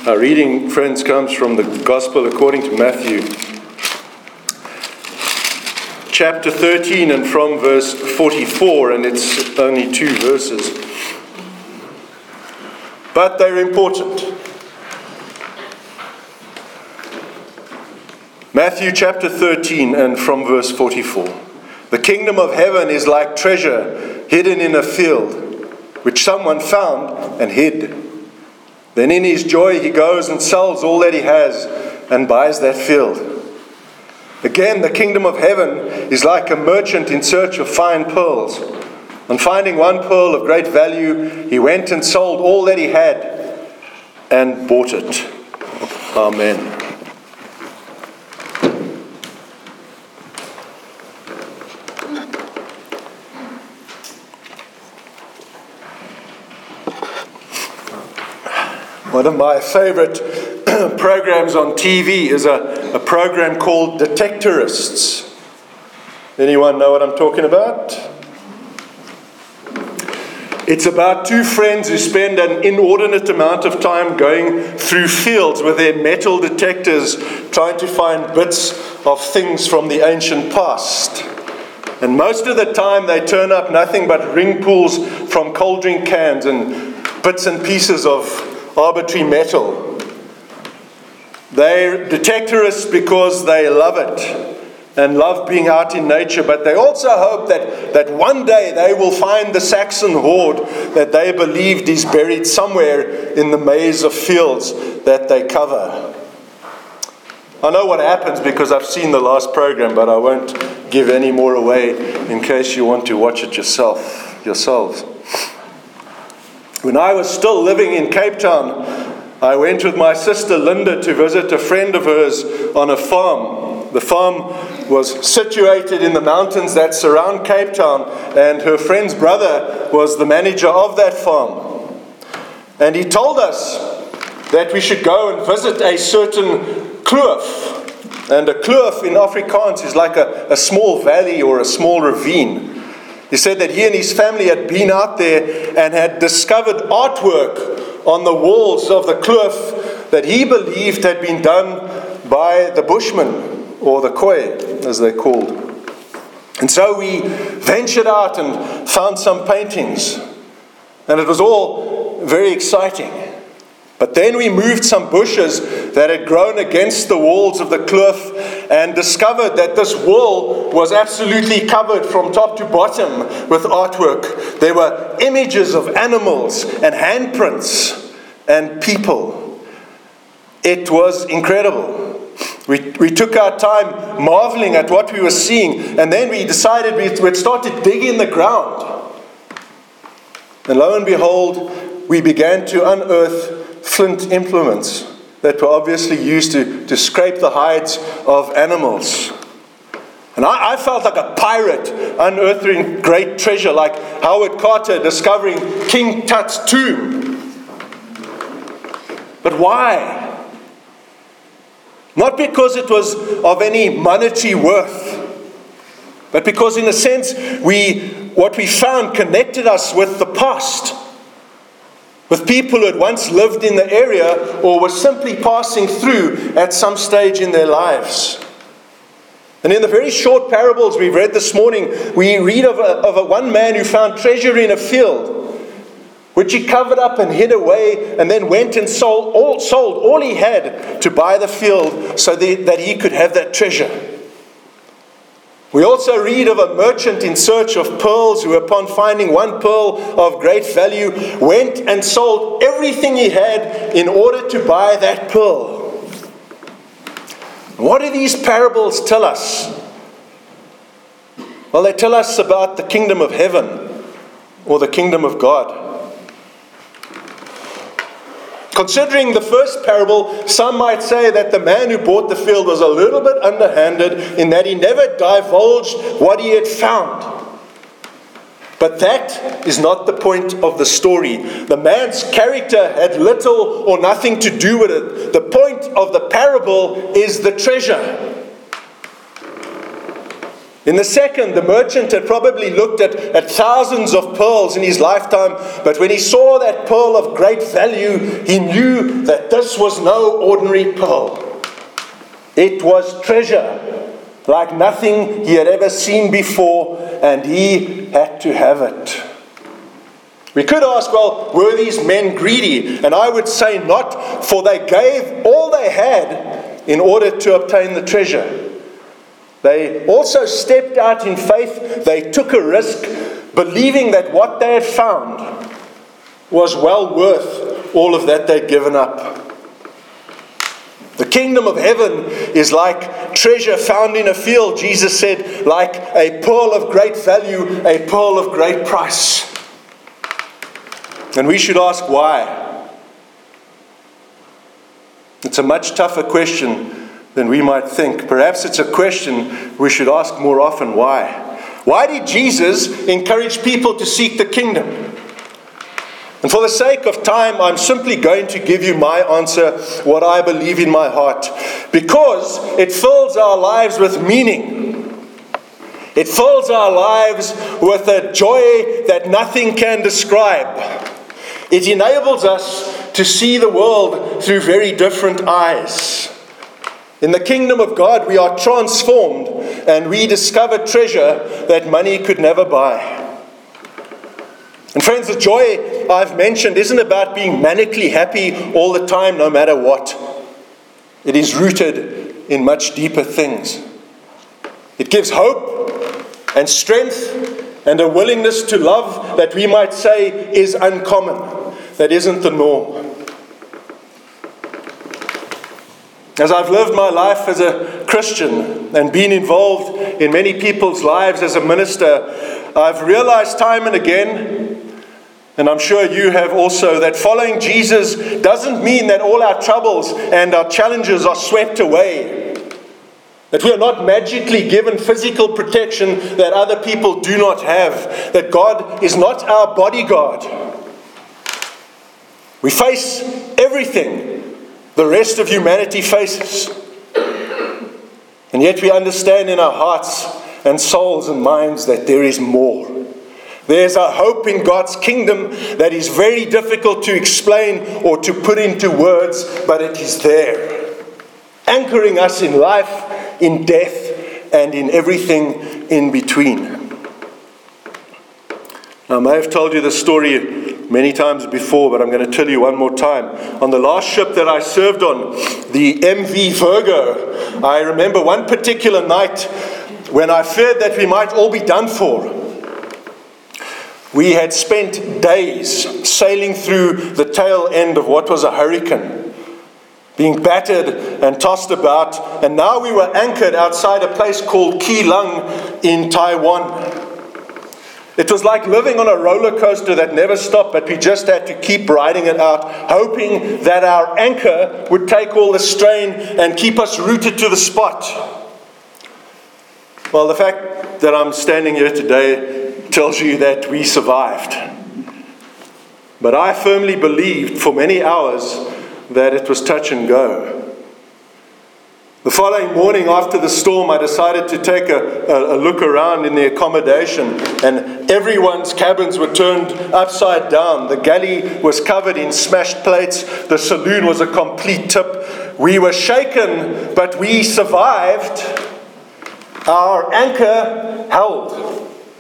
Our reading, friends, comes from the Gospel according to Matthew, chapter 13, and from verse 44, and it's only 2 verses. But they're important. Matthew chapter 13, and from verse 44. The kingdom of heaven is like treasure hidden in a field, which someone found and hid. Then in his joy he goes and sells all that he has and buys that field. Again, the kingdom of heaven is like a merchant in search of fine pearls. On finding one pearl of great value, he went and sold all that he had and bought it. Amen. One of my favorite programs on TV is a program called Detectorists. Anyone know what I'm talking about? It's about 2 friends who spend an inordinate amount of time going through fields with their metal detectors, trying to find bits of things from the ancient past. And most of the time they turn up nothing but ring pulls from cold drink cans and bits and pieces of arbitrary metal. They're detectorists because they love it and love being out in nature, but they also hope that one day they will find the Saxon hoard that they believed is buried somewhere in the maze of fields that they cover. I know what happens because I've seen the last program, but I won't give any more away in case you want to watch it yourselves. When I was still living in Cape Town, I went with my sister Linda to visit a friend of hers on a farm. The farm was situated in the mountains that surround Cape Town, and her friend's brother was the manager of that farm. And he told us that we should go and visit a certain kloof. And a kloof in Afrikaans is like a small valley or a small ravine. He said that he and his family had been out there and had discovered artwork on the walls of the kloof that he believed had been done by the Bushmen, or the Khoi, as they're called. And so we ventured out and found some paintings. And it was all very exciting. But then we moved some bushes that had grown against the walls of the kloof and discovered that this wall was absolutely covered from top to bottom with artwork. There were images of animals and handprints and people. It was incredible. We took our time marveling at what we were seeing, and then we decided we'd start to dig in the ground. And lo and behold, we began to unearth flint implements that were obviously used to scrape the hides of animals. And I felt like a pirate unearthing great treasure, like Howard Carter discovering King Tut's tomb. But why? Not because it was of any monetary worth, but because in a sense what we found connected us with the past. With people who had once lived in the area or were simply passing through at some stage in their lives. And in the very short parables we've read this morning, we read of a one man who found treasure in a field, which he covered up and hid away, and then went and sold all he had to buy the field so that he could have that treasure. We also read of a merchant in search of pearls who, upon finding one pearl of great value, went and sold everything he had in order to buy that pearl. What do these parables tell us? Well, they tell us about the kingdom of heaven or the kingdom of God. Considering the first parable, some might say that the man who bought the field was a little bit underhanded in that he never divulged what he had found. But that is not the point of the story. The man's character had little or nothing to do with it. The point of the parable is the treasure. In the second, the merchant had probably looked at thousands of pearls in his lifetime, but when he saw that pearl of great value, he knew that this was no ordinary pearl. It was treasure, like nothing he had ever seen before, and he had to have it. We could ask, well, were these men greedy? And I would say not, for they gave all they had in order to obtain the treasure. They also stepped out in faith. They took a risk, believing that what they had found was well worth all of that they'd given up. The kingdom of heaven is like treasure found in a field, Jesus said, like a pearl of great value, a pearl of great price. And we should ask why. It's a much tougher question than we might think. Perhaps it's a question we should ask more often. Why? Why did Jesus encourage people to seek the kingdom? And for the sake of time, I'm simply going to give you my answer, what I believe in my heart. Because it fills our lives with meaning. It fills our lives with a joy that nothing can describe. It enables us to see the world through very different eyes. In the kingdom of God, we are transformed and we discover treasure that money could never buy. And friends, the joy I've mentioned isn't about being manically happy all the time, no matter what. It is rooted in much deeper things. It gives hope and strength and a willingness to love that we might say is uncommon, that isn't the norm. As I've lived my life as a Christian and been involved in many people's lives as a minister, I've realized time and again, and I'm sure you have also, that following Jesus doesn't mean that all our troubles and our challenges are swept away. That we are not magically given physical protection that other people do not have. That God is not our bodyguard. We face everything the rest of humanity faces. And yet we understand in our hearts and souls and minds that there is more. There's a hope in God's kingdom that is very difficult to explain or to put into words, but it is there, anchoring us in life, in death, and in everything in between. Now, I may have told you this story many times before, but I'm going to tell you one more time. On the last ship that I served on, the MV Virgo, I remember one particular night when I feared that we might all be done for. We had spent days sailing through the tail end of what was a hurricane, being battered and tossed about, and now we were anchored outside a place called Keelung in Taiwan. It was like living on a roller coaster that never stopped, but we just had to keep riding it out, hoping that our anchor would take all the strain and keep us rooted to the spot. Well, the fact that I'm standing here today tells you that we survived. But I firmly believed for many hours that it was touch and go. The following morning after the storm, I decided to take a look around in the accommodation, and everyone's cabins were turned upside down. The galley was covered in smashed plates. The saloon was a complete tip. We were shaken, but we survived. Our anchor held.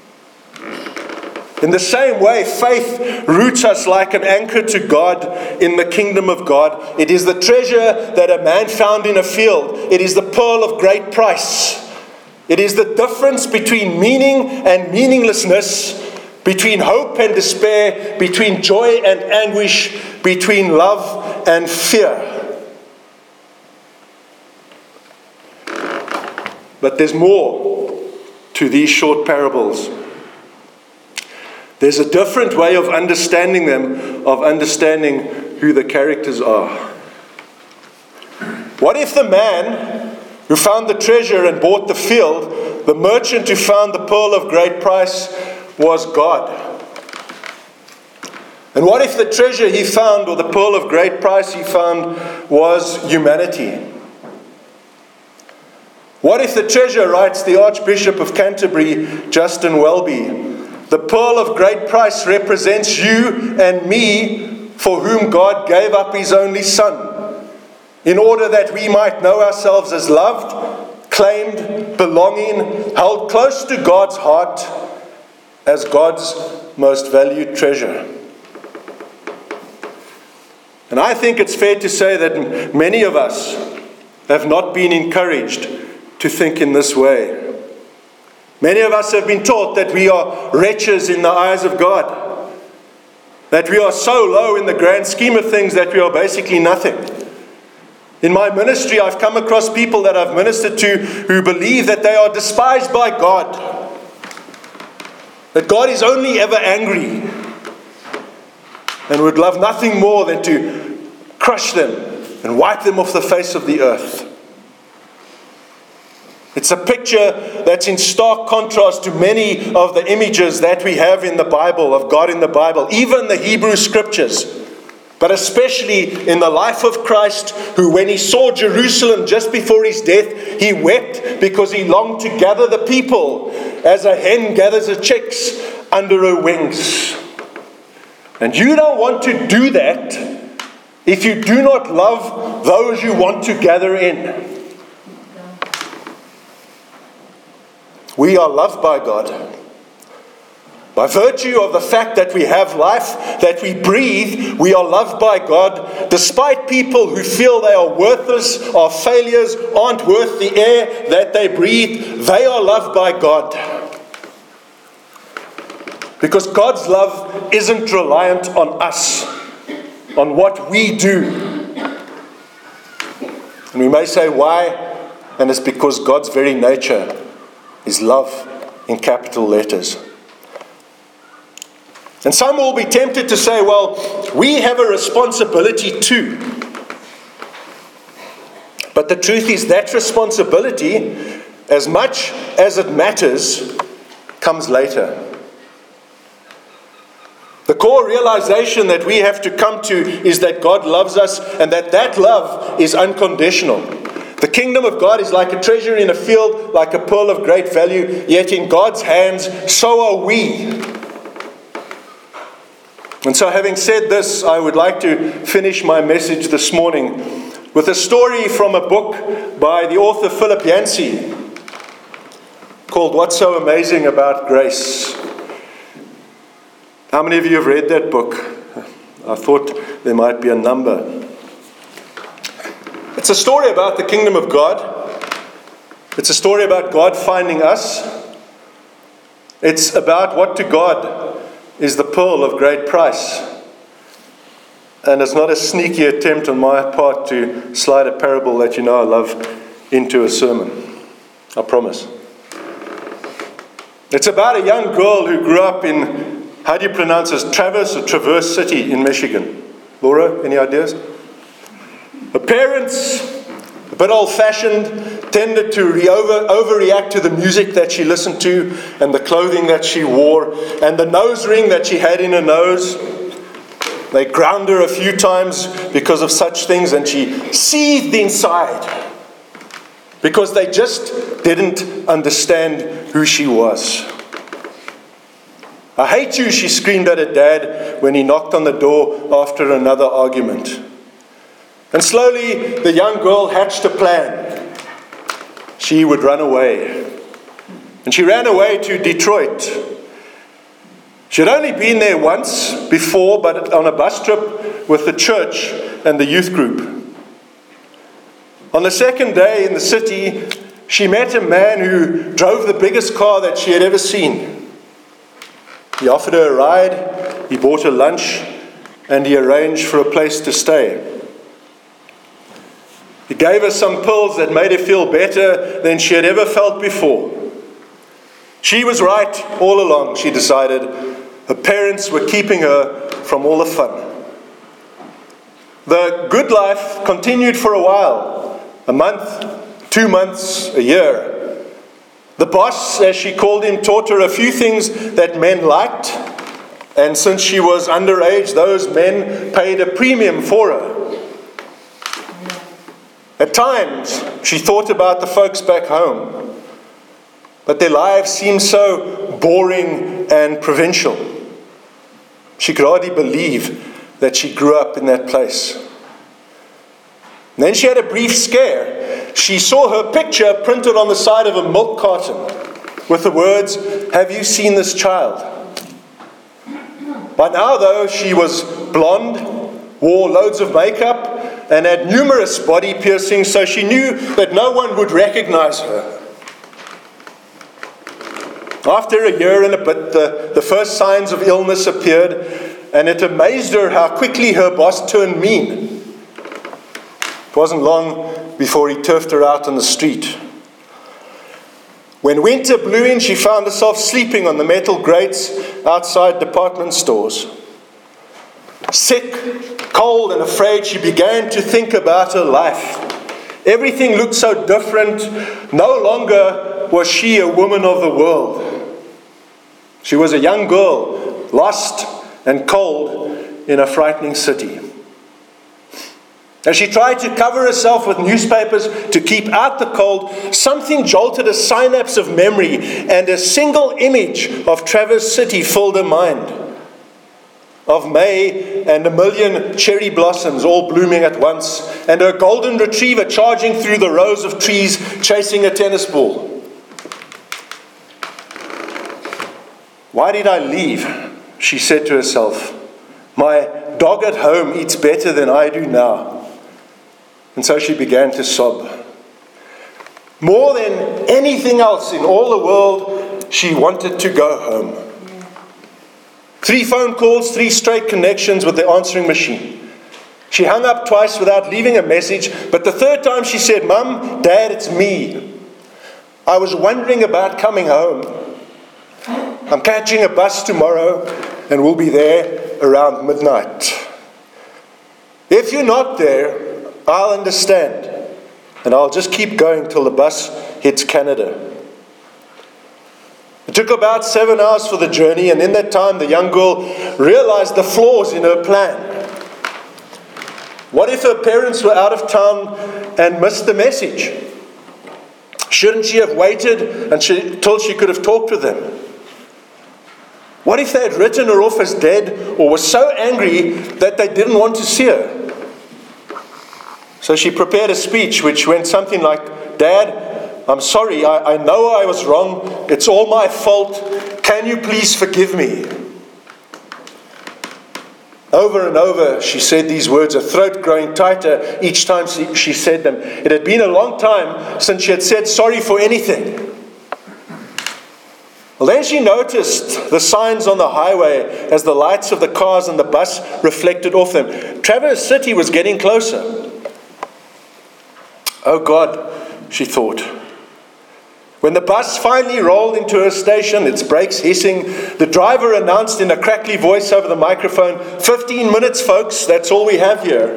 In the same way, faith roots us like an anchor to God in the kingdom of God. It is the treasure that a man found in a field. It is the pearl of great price. It is the difference between meaning and meaninglessness, between hope and despair, between joy and anguish, between love and fear. But there's more to these short parables. There's a different way of understanding them, of understanding who the characters are. What if the man who found the treasure and bought the field, the merchant who found the pearl of great price, was God? And what if the treasure he found, or the pearl of great price he found, was humanity? What if the treasure, writes the Archbishop of Canterbury, Justin Welby, the pearl of great price represents you and me, for whom God gave up his only Son, in order that we might know ourselves as loved, claimed, belonging, held close to God's heart as God's most valued treasure. And I think it's fair to say that many of us have not been encouraged to think in this way. Many of us have been taught that we are wretches in the eyes of God, that we are so low in the grand scheme of things that we are basically nothing. In my ministry, I've come across people that I've ministered to who believe that they are despised by God, that God is only ever angry and would love nothing more than to crush them and wipe them off the face of the earth. It's a picture that's in stark contrast to many of the images that we have in the Bible, of God in the Bible, even the Hebrew Scriptures, but especially in the life of Christ, who when he saw Jerusalem just before his death, he wept because he longed to gather the people as a hen gathers her chicks under her wings. And you don't want to do that if you do not love those you want to gather in. We are loved by God. By virtue of the fact that we have life, that we breathe, we are loved by God. Despite people who feel they are worthless, are failures, aren't worth the air that they breathe, they are loved by God. Because God's love isn't reliant on us, on what we do. And we may say, why? And it's because God's very nature is love in capital letters. And some will be tempted to say, well, we have a responsibility too. But the truth is that responsibility, as much as it matters, comes later. The core realization that we have to come to is that God loves us and that love is unconditional. The kingdom of God is like a treasure in a field, like a pearl of great value, yet in God's hands, so are we. And so having said this, I would like to finish my message this morning with a story from a book by the author Philip Yancey called What's So Amazing About Grace. How many of you have read that book? I thought there might be a number. It's a story about the kingdom of God. It's a story about God finding us. It's about what to God is the pearl of great price. And it's not a sneaky attempt on my part to slide a parable that you know I love into a sermon. I promise. It's about a young girl who grew up in, how do you pronounce this, Traverse City in Michigan. Laura, any ideas? Her parents, a bit old-fashioned, tended to overreact to the music that she listened to and the clothing that she wore and the nose ring that she had in her nose. They ground her a few times because of such things, and she seethed inside because they just didn't understand who she was. "I hate you," she screamed at her dad when he knocked on the door after another argument. And slowly the young girl hatched a plan. She would run away. And she ran away to Detroit. She had only been there once before, but on a bus trip with the church and the youth group. On the second day in the city, she met a man who drove the biggest car that she had ever seen. He offered her a ride, he bought her lunch, and he arranged for a place to stay. He gave her some pills that made her feel better than she had ever felt before. She was right all along, she decided. Her parents were keeping her from all the fun. The good life continued for a while. A month, 2 months, a year. The boss, as she called him, taught her a few things that men liked. And since she was underage, those men paid a premium for her. At times, she thought about the folks back home, but their lives seemed so boring and provincial. She could hardly believe that she grew up in that place. And then she had a brief scare. She saw her picture printed on the side of a milk carton with the words, "Have you seen this child?" By now, though, she was blonde, wore loads of makeup, and had numerous body piercings, so she knew that no one would recognize her. After a year and a bit, the first signs of illness appeared, and it amazed her how quickly her boss turned mean. It wasn't long before he turfed her out on the street. When winter blew in, she found herself sleeping on the metal grates outside department stores. Sick, cold, and afraid, she began to think about her life. Everything looked so different. No longer was she a woman of the world. She was a young girl, lost and cold in a frightening city. As she tried to cover herself with newspapers to keep out the cold, something jolted a synapse of memory, and a single image of Traverse City filled her mind. Of May and a million cherry blossoms all blooming at once, and her golden retriever charging through the rows of trees chasing a tennis ball. Why did I leave? She said to herself. My dog at home eats better than I do now. And so she began to sob. More than anything else in all the world, she wanted to go home. 3 phone calls, 3 straight connections with the answering machine. She hung up twice without leaving a message, but the third time she said, "Mum, Dad, it's me. I was wondering about coming home. I'm catching a bus tomorrow and we'll be there around midnight. If you're not there, I'll understand, and I'll just keep going till the bus hits Canada." It took about 7 hours for the journey, and in that time the young girl realized the flaws in her plan. What if her parents were out of town and missed the message? Shouldn't she have waited until she could have talked with them? What if they had written her off as dead, or were so angry that they didn't want to see her? So she prepared a speech which went something like, "Dad, I'm sorry, I know I was wrong. It's all my fault. Can you please forgive me?" Over and over she said these words, her throat growing tighter each time she said them. It had been a long time since she had said sorry for anything. Well, then she noticed the signs on the highway as the lights of the cars and the bus reflected off them. Traverse City was getting closer. Oh God, she thought. When the bus finally rolled into her station, its brakes hissing, the driver announced in a crackly voice over the microphone, 15 minutes, folks, that's all we have here.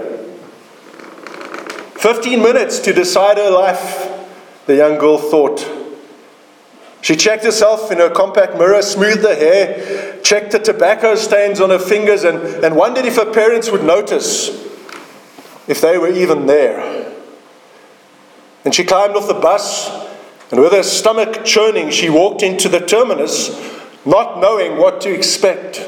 15 minutes to decide her life, the young girl thought. She checked herself in her compact mirror, smoothed her hair, checked the tobacco stains on her fingers, and wondered if her parents would notice, if they were even there. And she climbed off the bus, and with her stomach churning, she walked into the terminus, not knowing what to expect.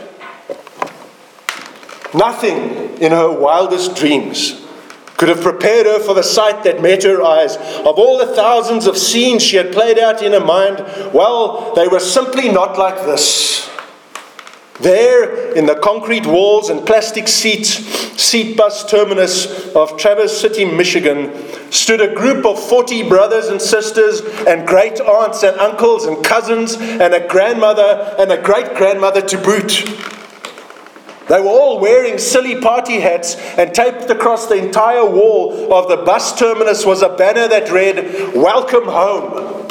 Nothing in her wildest dreams could have prepared her for the sight that met her eyes. Of all the thousands of scenes she had played out in her mind, well, they were simply not like this. There, in the concrete walls and plastic seat bus terminus of Traverse City, Michigan, stood a group of 40 brothers and sisters and great aunts and uncles and cousins and a grandmother and a great-grandmother to boot. They were all wearing silly party hats, and taped across the entire wall of the bus terminus was a banner that read, "Welcome home."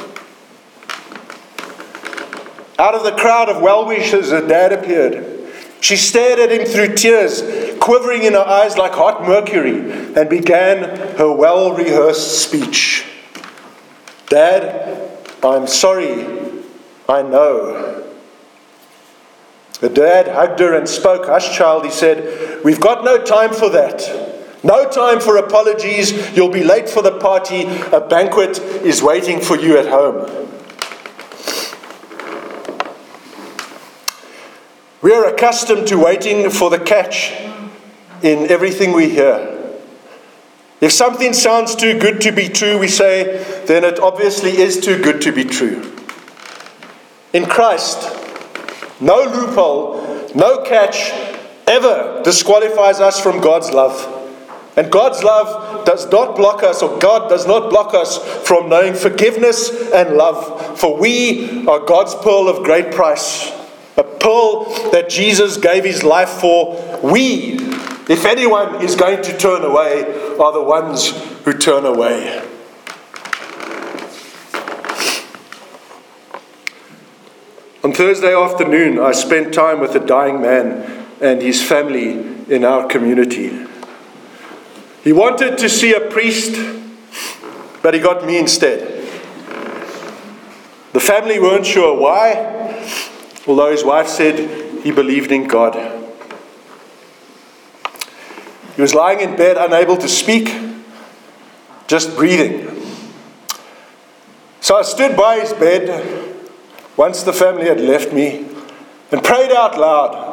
Out of the crowd of well-wishers, her dad appeared. She stared at him through tears, quivering in her eyes like hot mercury, and began her well-rehearsed speech. "Dad, I'm sorry, I know." Her dad hugged her and spoke. "Hush, child," he said. "We've got no time for that. No time for apologies. You'll be late for the party. A banquet is waiting for you at home. We are accustomed to waiting for the catch in everything we hear. If something sounds too good to be true, we say, then it obviously is too good to be true. In Christ, no loophole, no catch ever disqualifies us from God's love. And God's love does not block us, or God does not block us from knowing forgiveness and love. For we are God's pearl of great price. A pearl that Jesus gave his life for. We, if anyone is going to turn away, are the ones who turn away. On Thursday afternoon, I spent time with a dying man and his family in our community. He wanted to see a priest, but he got me instead. The family weren't sure why, although his wife said he believed in God. He was lying in bed, unable to speak, just breathing. So I stood by his bed once the family had left me and prayed out loud.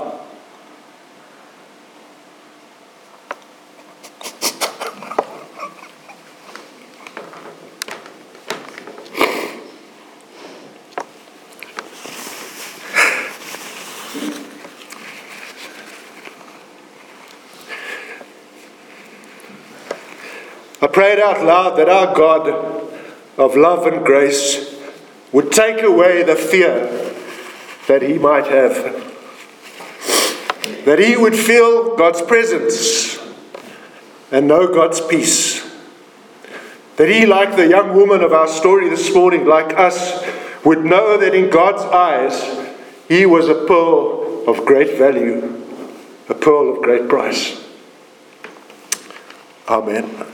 I prayed out loud that our God of love and grace would take away the fear that he might have. That he would feel God's presence and know God's peace. That he, like the young woman of our story this morning, like us, would know that in God's eyes, he was a pearl of great value, a pearl of great price. Amen.